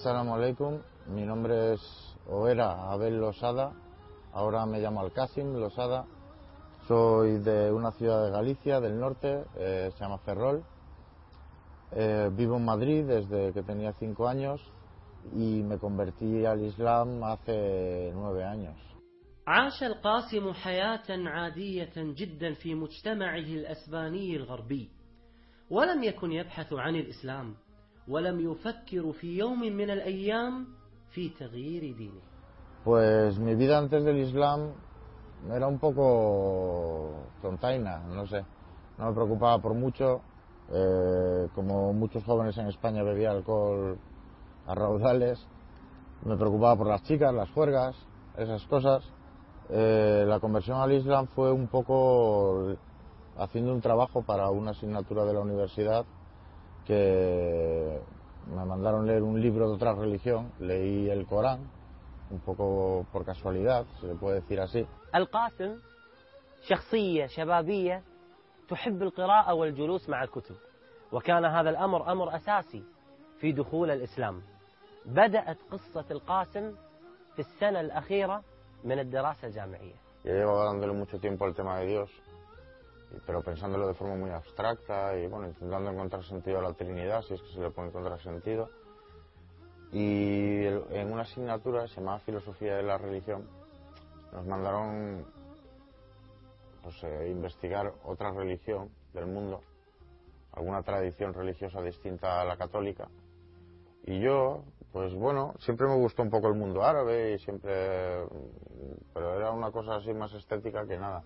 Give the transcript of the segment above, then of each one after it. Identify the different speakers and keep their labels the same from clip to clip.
Speaker 1: Assalamu alaikum, mi nombre es o era Abel Losada, ahora me llamo Alcásim Losada, soy de una ciudad de Galicia, del norte, se llama Ferrol, vivo en Madrid desde que tenía 5 años y me convertí al Islam hace 9 años.
Speaker 2: عاش القاسم حياة عادية جدا في مجتمعه الأسباني الغربي، ولم يكن يبحث عن الإسلام، ولم يفكر في يوم من الأيام في تغيير دينه.
Speaker 1: Pues mi vida antes del Islam era un poco tontaina, no sé, no me preocupaba por mucho, como muchos jóvenes en España bebía alcohol a raudales, me preocupaba por las chicas, las juergas, esas cosas. La conversión al Islam fue un poco haciendo un trabajo para una asignatura de la universidad que me mandaron leer un libro de otra religión, leí el Corán, un poco por casualidad, se le puede decir así.
Speaker 3: القاسم شخصية شبابية تحب القراءة والجلوس مع الكتب، وكان هذا الأمر أمر أساسي في دخول الإسلام. بدأت قصة القاسم في السنة الأخيرة من الدراسة الجامعية.
Speaker 1: Yo llevo dándole mucho tiempo al tema de Dios, pero pensándolo de forma muy abstracta y bueno, intentando encontrar sentido a la Trinidad, si es que se le puede encontrar sentido. Y en una asignatura, se llama Filosofía de la Religión, nos mandaron pues, investigar otra religión del mundo, alguna tradición religiosa distinta a la católica. Y yo, pues bueno, siempre me gustó un poco el mundo árabe, pero era una cosa así más estética que nada.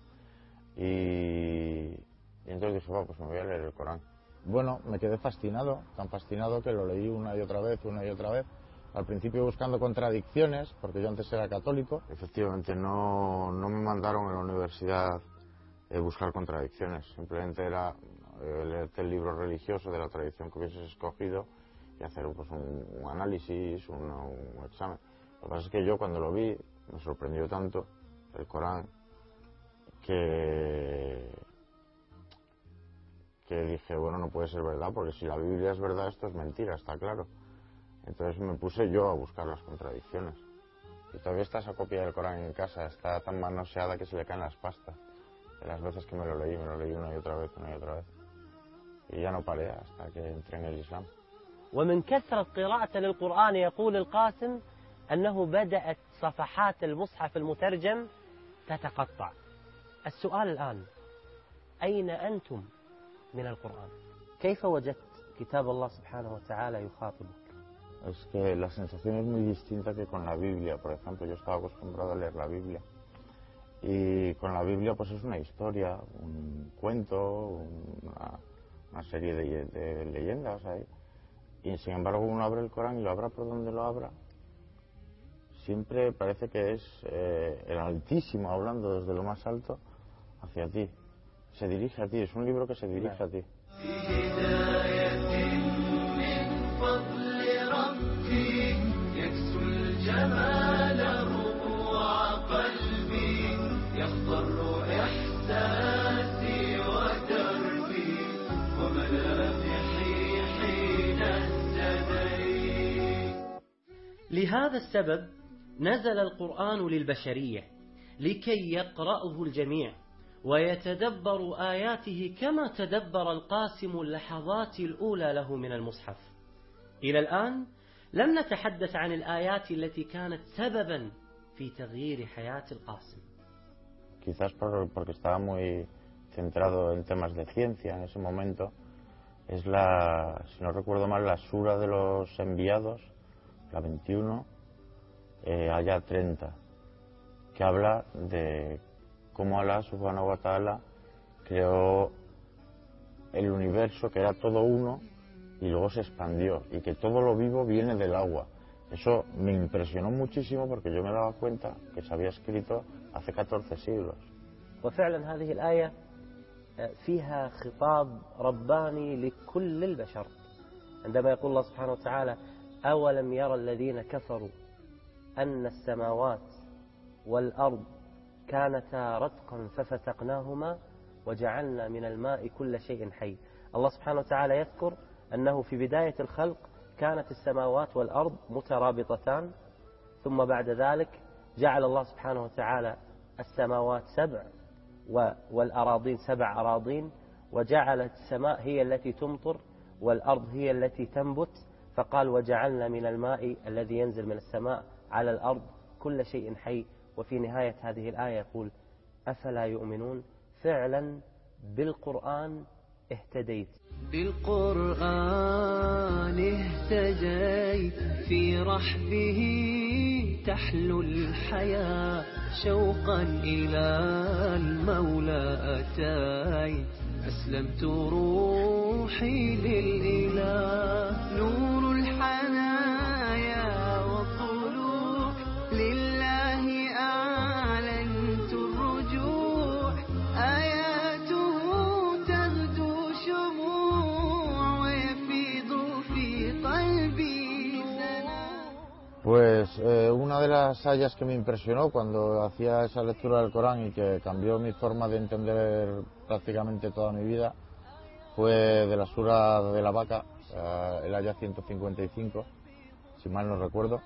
Speaker 1: Y entonces dije, pues me voy a leer el Corán. Bueno, me quedé fascinado, tan fascinado que lo leí una y otra vez, al principio buscando contradicciones, porque yo antes era católico. Efectivamente, no me mandaron en la universidad buscar contradicciones, simplemente era leerte el libro religioso de la tradición que hubieses escogido y hacer pues, un análisis, un examen. Lo que pasa es que yo cuando lo vi, me sorprendió tanto el Corán, que dije, bueno, no puede ser verdad, porque si la Biblia es verdad, esto es mentira, está claro. Entonces me puse yo a buscar las contradicciones. Y todavía está esa copia del Corán en casa, está tan manoseada que se le caen las pastas. De las veces que me lo leí una y otra vez. Y ya no paré hasta que entré en el Islam.
Speaker 3: ومن كثرة قراءة للقرآن يقول القاسم أنه بدأت صفحات المصحف المترجم تتقطع. السؤال الآن، أين أنتم من القرآن؟ كيف وجدت كتاب الله سبحانه وتعالى يخاطبك؟
Speaker 1: Es que la sensación es muy distinta que con la Biblia. Por ejemplo, yo estaba acostumbrado a leer la Biblia. Y con la Biblia pues es una historia, un cuento, una serie de leyendas ahí. Y sin embargo uno abre el Corán y lo abra por donde lo abra, siempre parece que es el Altísimo hablando desde lo más alto hacia ti. Se dirige a ti, es un libro que se dirige a ti.
Speaker 2: لهذا السبب نزل القرآن للبشرية لكي يقرأه الجميع ويتدبر آياته كما تدبر القاسم اللحظات الأولى له من المصحف. إلى الآن لم نتحدث عن الآيات التي كانت سببا في تغيير حياة القاسم.
Speaker 1: Quizás porque estaba muy centrado en temas de ciencia en ese momento, es si no recuerdo mal, la sura de los enviados, la 21, aya 30, que habla de cómo Allah subhanahu wa ta'ala creó el universo, que era todo uno, y luego se expandió, y que todo lo vivo viene del agua. Eso me impresionó muchísimo porque yo me daba cuenta que se había escrito hace 14 siglos.
Speaker 3: وفعلا هذه الآية فيها خطاب رباني لكل البشر، عندما يقول الله سبحانه وتعالى: أولم يرى الذين كفروا أن السماوات والأرض كانتا رتقا ففتقناهما وجعلنا من الماء كل شيء حي. الله سبحانه وتعالى يذكر أنه في بداية الخلق كانت السماوات والأرض مترابطتان، ثم بعد ذلك جعل الله سبحانه وتعالى السماوات 7 والأراضين 7 أراضين، وجعلت السماء هي التي تمطر والأرض هي التي تنبت، فقال وجعلنا من الماء الذي ينزل من السماء على الأرض كل شيء حي. وفي نهاية هذه الآية يقول أفلا يؤمنون. فعلا بالقرآن اهتديت.
Speaker 4: بالقرآن اهتديت في رحبه تحلو الحياة، شوقا إلى المولى أتيت، أسلمت روحي للإله. نور الحنايا والطلوع لله أعلنت الرجوع، آياته تغدو شموع ويفيض في قلبي سلام.
Speaker 1: Pues una de las ayas que me impresionó cuando hacía esa lectura del Corán y que cambió mi forma de entender prácticamente toda mi vida fue de la sura de la vaca, el aya 155, si mal no recuerdo,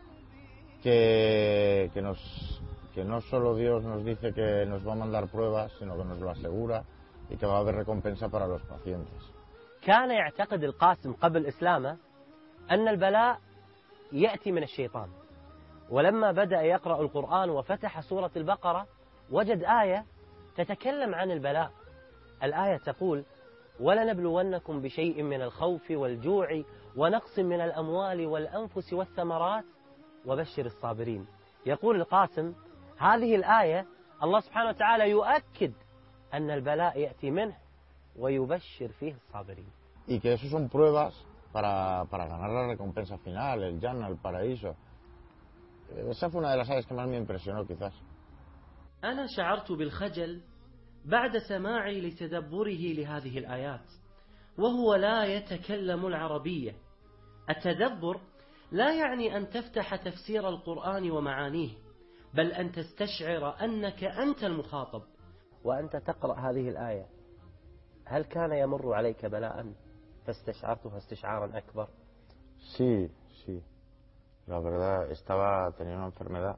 Speaker 1: que no solo Dios nos dice que nos va a mandar pruebas, sino que nos lo asegura y que va a haber recompensa para los pacientes.
Speaker 3: كان يعتقد القاسم قبل إسلامه أن البلاء يأتي من الشيطان، ولما بدأ يقرأ القرآن وفتح سورة البقرة وجد آية تتكلم عن البلاء. الآية تقول ولنبلونكم بشيء من الخوف والجوع ونقص من الأموال والأنفس والثمرات وبشر الصابرين. يقول القاسم هذه الآية الله سبحانه وتعالى يؤكد أن البلاء يأتي منه ويبشر فيه الصابرين.
Speaker 1: Y que eso son pruebas para ganar la recompensa final, el Jannah, el paraíso. Esa fue una de las áreas que más me impresionó quizás.
Speaker 2: أنا شعرت بالخجل بعد سماعي لتدبره لهذه الآيات، وهو لا يتكلم العربية. التدبر لا يعني أن تفتح تفسير القرآن ومعانيه، بل أن تستشعر أنك أنت المخاطب.
Speaker 3: وأنت تقرأ هذه الآية، هل كان يمر عليك بلاء فاستشعرتها استشعارا أكبر؟
Speaker 1: Sí, sí. La verdad, tenía una enfermedad,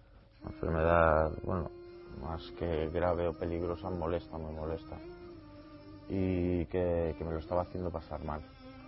Speaker 1: bueno, más que grave o peligrosa, molesta, muy molesta, y que me lo estaba haciendo pasar mal.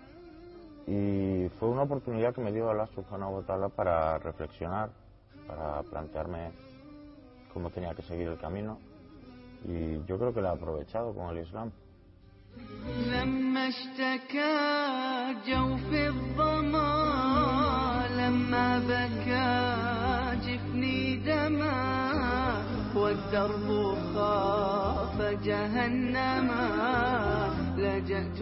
Speaker 1: Y fue una oportunidad que me dio Allah subhanahu wa ta'ala para reflexionar, para plantearme cómo tenía que seguir el camino, y yo creo que lo he aprovechado con el Islam.
Speaker 4: لما اشتكى جوف الظما، لما بكى جفني دما، والدرب خاف جهنما، لجأت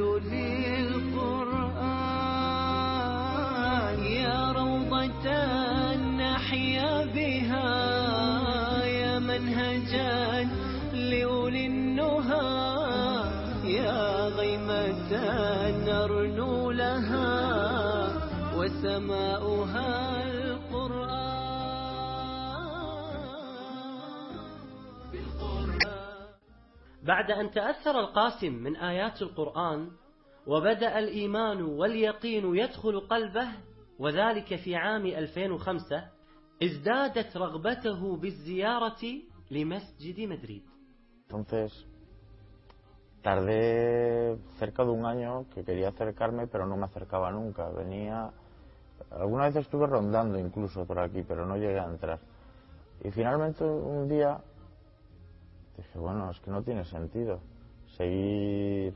Speaker 4: للقرآن يا روضة نحيا بها، يا منهجا لأولي النهى، يا غيمة نرنو لها وسماؤها القرآن.
Speaker 2: بعد أن تأثر القاسم من آيات القرآن وبدأ الإيمان واليقين يدخل قلبه، وذلك في عام 2005، ازدادت رغبته بالزيارة لمسجد مدريد.
Speaker 1: Entonces tardé cerca de un año que quería acercarme, pero no me acercaba nunca. Alguna vez estuve rondando incluso por aquí, pero no llegué a entrar. Y finalmente un día dije, bueno, es que no tiene sentido seguir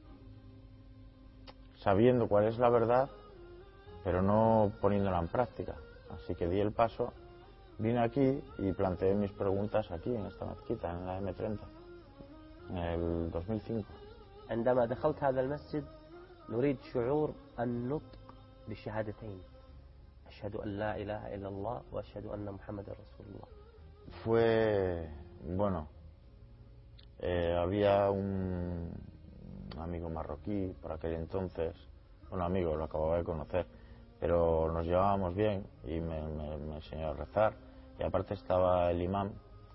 Speaker 1: sabiendo cuál es la verdad, pero no poniéndola en práctica. Así que di el paso, vine aquí y planteé mis preguntas aquí, en esta mezquita, en la M30. en el 2005.
Speaker 3: عندما دخلت هذا المسجد نريد شعور النطق بالشهادتين، أشهد أن لا إله إلا الله وأشهد أن محمد رسول الله.
Speaker 1: Bueno, había un amigo marroquí por aquel entonces, un amigo, lo acababa de conocer, pero nos llevábamos bien y me enseñó a rezar, y aparte estaba el imán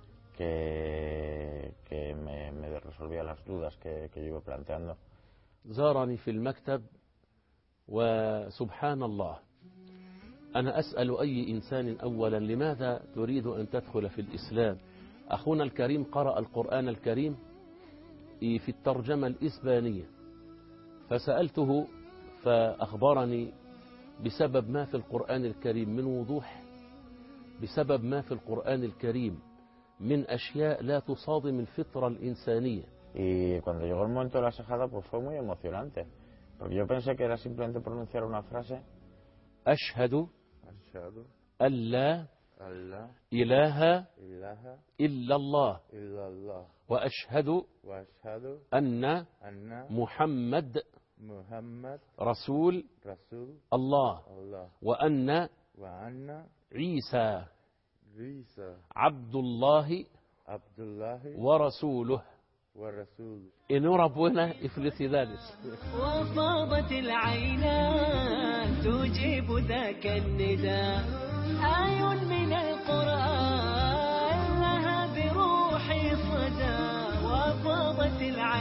Speaker 1: que me resolvía las dudas que yo iba planteando.
Speaker 5: زارني في المكتب وسبحان الله، أنا أسأل أي إنسان أولا لماذا تريد أن تدخل في الإسلام؟ أخونا الكريم قرأ القرآن الكريم في الترجمة الإسبانية، فسألته فأخبرني بسبب ما في القرآن الكريم من وضوح، بسبب ما في القرآن الكريم من أشياء لا تصادم الفطرة الإنسانية.
Speaker 1: Y cuando llegó el momento de la shahada, pues fue muy emocionante, porque yo pensé que era simplemente pronunciar una frase.
Speaker 5: أشهد
Speaker 1: Ashhadu
Speaker 5: أن لا
Speaker 1: an la
Speaker 5: إله
Speaker 1: ilaha
Speaker 5: إلا الله
Speaker 1: illallah
Speaker 5: وأشهد
Speaker 1: wa ashhadu
Speaker 5: أن
Speaker 1: anna
Speaker 5: محمد
Speaker 1: Muhammad
Speaker 5: رسول
Speaker 1: Rasul
Speaker 5: الله
Speaker 1: Allah
Speaker 5: وأن
Speaker 1: wa anna
Speaker 5: عيسى
Speaker 1: Isa
Speaker 5: عبد الله
Speaker 1: Abdullahi
Speaker 5: ورسوله.
Speaker 1: wa Rasul.
Speaker 5: enhorabuena y felicidades.
Speaker 4: وفاضت العينان تجيب ذاك النداء، آي من القرآن لها بروحي صدى. وفاضت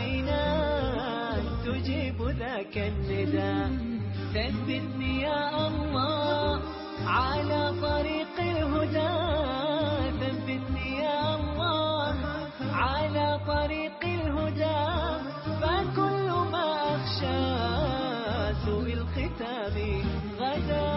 Speaker 4: العينان تجيب ذاك النداء، ثبتني يا الله على طريق الهدى، ثبتني يا الله على طريق الهدى. فكل ما أخشى سوء الختام غدا.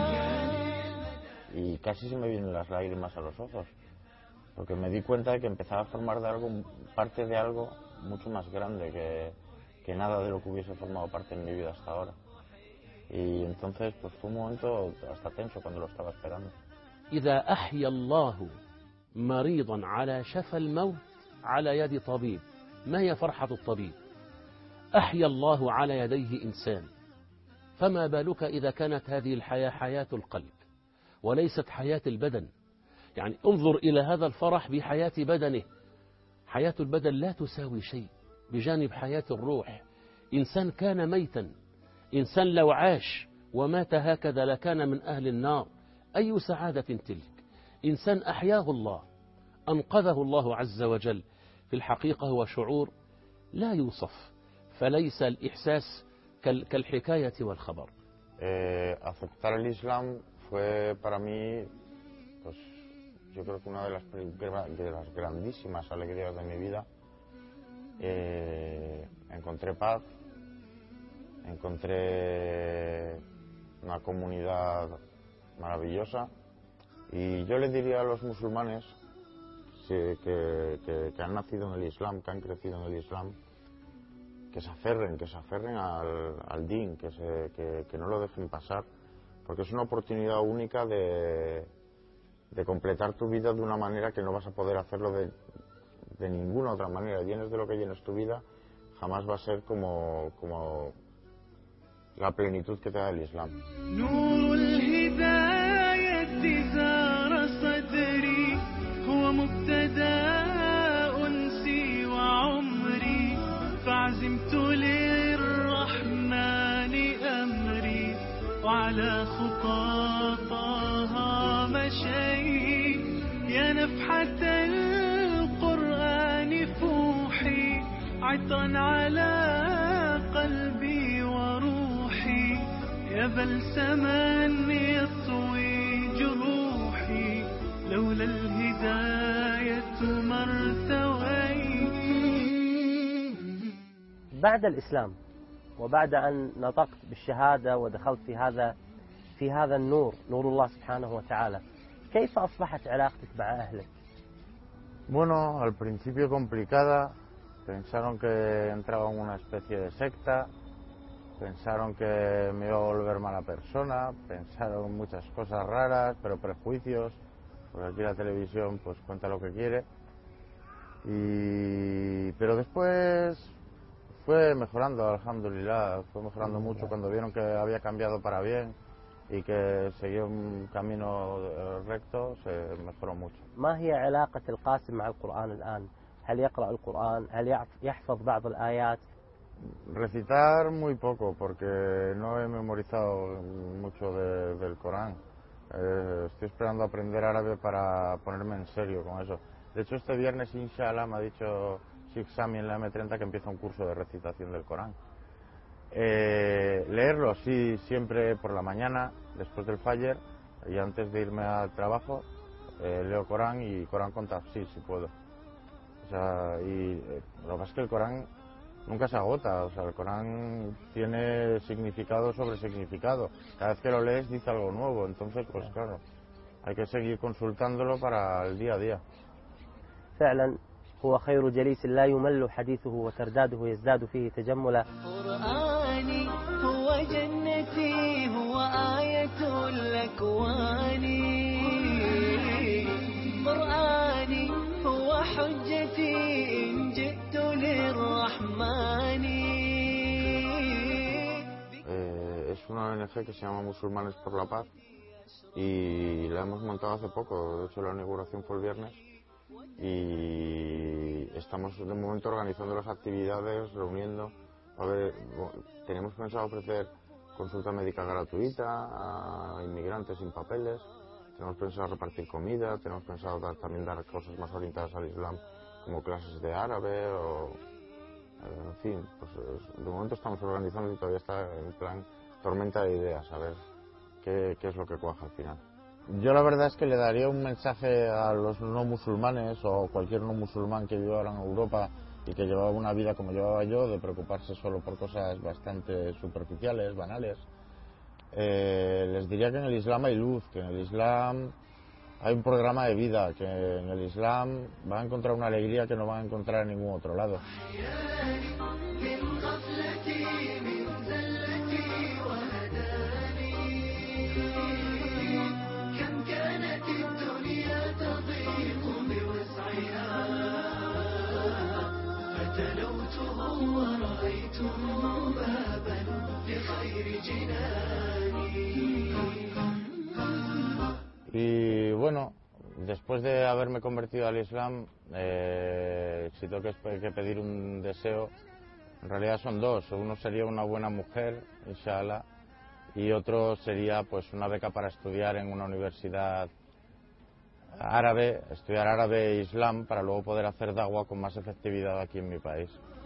Speaker 1: Y casi se me vienen las lágrimas a los ojos, porque me di cuenta de que empezaba a formar de algo, parte de algo mucho más grande que nada de lo que hubiese formado parte en mi vida hasta ahora. Y entonces pues fue un momento hasta tenso cuando lo estaba esperando.
Speaker 5: إذا أحيا الله مريضا على شفا الموت على يد طبيب، ما هي فرحة الطبيب؟ أحيا الله على يديه إنسان، فما بالك إذا كانت هذه الحياة حياة القلب وليست حياة البدن؟ يعني انظر إلى هذا الفرح بحياة بدنه. حياة البدن لا تساوي شيء بجانب حياة الروح. إنسان كان ميتا، إنسان لو عاش ومات هكذا لكان من أهل النار. أي سعادة تلك؟ إنسان أحياه الله، أنقذه الله عز وجل. في الحقيقة هو شعور لا يوصف، فليس الإحساس كالحكاية والخبر.
Speaker 1: Aceptar el Islam fue para mí, pues yo creo que una de las grandísimas alegrías de mi vida. Encontré paz, encontré una comunidad maravillosa, y yo le diría a los musulmanes que han nacido en el Islam, que han crecido en el Islam, que se aferren al din, que no lo dejen pasar, porque es una oportunidad única de completar tu vida de una manera que no vas a poder hacerlo de ninguna otra manera. Llenes de lo que llenes tu vida, jamás va a ser como la plenitud que te da el Islam.
Speaker 4: نور الهداية زار صدري، هو مبتدأ أنسي وعمري، فعزمت للرحمن أمري، وعلى خطاطها مشي. يا نفحة القرآن فوحي، عطرا على قلبي وروحي، يا بلسما يطوي جروحي، لولا الهداية ما ارتويت.
Speaker 3: بعد الإسلام وبعد أن نطقت بالشهادة ودخلت في هذا النور، نور الله سبحانه وتعالى، كيف أصبحت علاقتك مع أهلك؟
Speaker 1: Bueno, al principio complicada. Pensaron que entraba en una especie de secta, pensaron que me iba a volver mala persona, pensaron muchas cosas raras, pero prejuicios, porque aquí la televisión pues cuenta lo que quiere. Pero después fue mejorando, alhamdulillah, fue mejorando mucho cuando vieron que había cambiado para bien y que seguía un camino recto, se mejoró mucho.
Speaker 3: ما هي علاقة القاسم مع القرآن الآن؟ هل يقرأ القرآن؟ هل يحفظ بعض الآيات؟
Speaker 1: Recitar muy poco, porque no he memorizado mucho del Corán. Estoy esperando aprender árabe para ponerme en serio con eso. De hecho, este viernes, inshallah, me ha dicho Sheikh Sami en la M30 que empieza un curso de recitación del Corán. Leerlo, sí, siempre por la mañana, después del Fajr y antes de irme al trabajo, leo Corán y Corán con tafsir, si puedo. O sea, lo que pasa es que el Corán nunca se agota, o sea, el Corán tiene significado sobre significado. Cada vez que lo lees dice algo nuevo, entonces, pues claro, hay que seguir consultándolo para el día a día.
Speaker 3: فعلا هو خير جليس لا يمل حديثه وترداده يزداد فيه تجملا.
Speaker 4: قرآني هو جنتي هو آية الأكوان قرآني هو حجتي إن جئت للرحمن.
Speaker 1: Es una ONG que se llama Musulmanes por la Paz y la hemos montado hace poco, de hecho la inauguración fue el viernes y estamos de momento organizando las actividades, reuniendo. Tenemos pensado ofrecer consulta médica gratuita a inmigrantes sin papeles, tenemos pensado repartir comida, tenemos pensado también dar cosas más orientadas al Islam como clases de árabe o en fin, pues de momento estamos organizando y todavía está en plan tormenta de ideas, a ver qué es lo que cuaja al final. Yo la verdad es que le daría un mensaje a los no musulmanes o cualquier no musulmán que viva ahora en Europa y que llevaba una vida como llevaba yo, de preocuparse solo por cosas bastante superficiales, banales. Les diría que en el Islam hay luz, que en el Islam hay un programa de vida, que en el Islam van a encontrar una alegría que no van a encontrar en ningún otro lado. Y bueno, después de haberme convertido al Islam, si tengo que pedir un deseo, en realidad son dos. Uno sería una buena mujer, inshallah, y otro sería pues una beca para estudiar en una universidad árabe, estudiar árabe e islam para luego poder hacer da'wah con más efectividad aquí en mi país.